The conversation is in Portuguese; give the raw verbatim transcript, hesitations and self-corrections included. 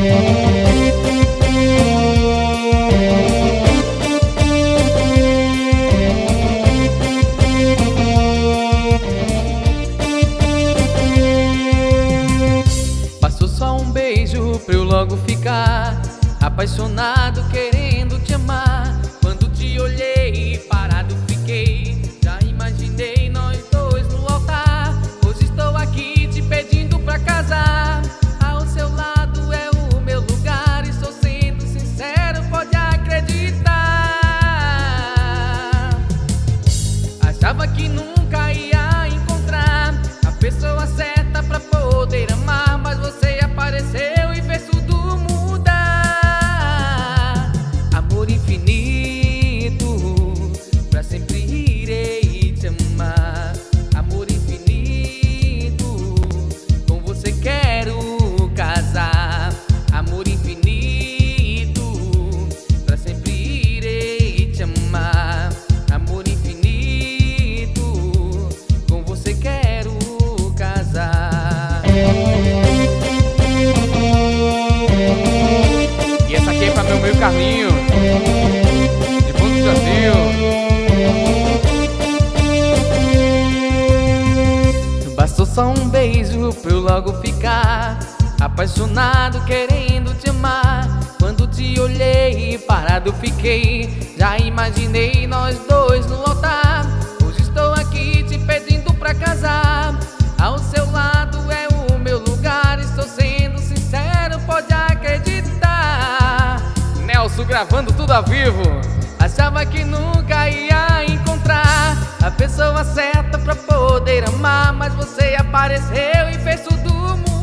Passou só um beijo pra eu logo ficar apaixonado, querendo te amar. Quando te olhei, parado fiquei. Já imaginei nós dois no altar. Hoje estou aqui te pedindo pra casar. Ao seu lado é o meu lugar. Estou sendo sincero, pode acreditar. Achava que nunca ia encontrar a pessoa certa pra poder amar, mas você apareceu e fez tudo mudar. Amor infinito, pra sempre irei te amar. Amor infinito, com você quero casar. Amor infinito, pra sempre irei te amar. Amor infinito, com você quero casar. E essa aqui é pra meu amigo Carlinho, de Bom Brasil. Bastou só um beijo pra eu logo ficar apaixonado, querendo te amar. Quando te olhei, parado fiquei. Já imaginei nós dois no altar. Hoje estou aqui te pedindo pra casar. Ao seu lado é o meu lugar. Estou sendo sincero, pode acreditar. Nelson gravando tudo ao vivo. Achava que nunca ia encontrar a pessoa certa pra poder amar, mas você apareceu e fez tudo mudar.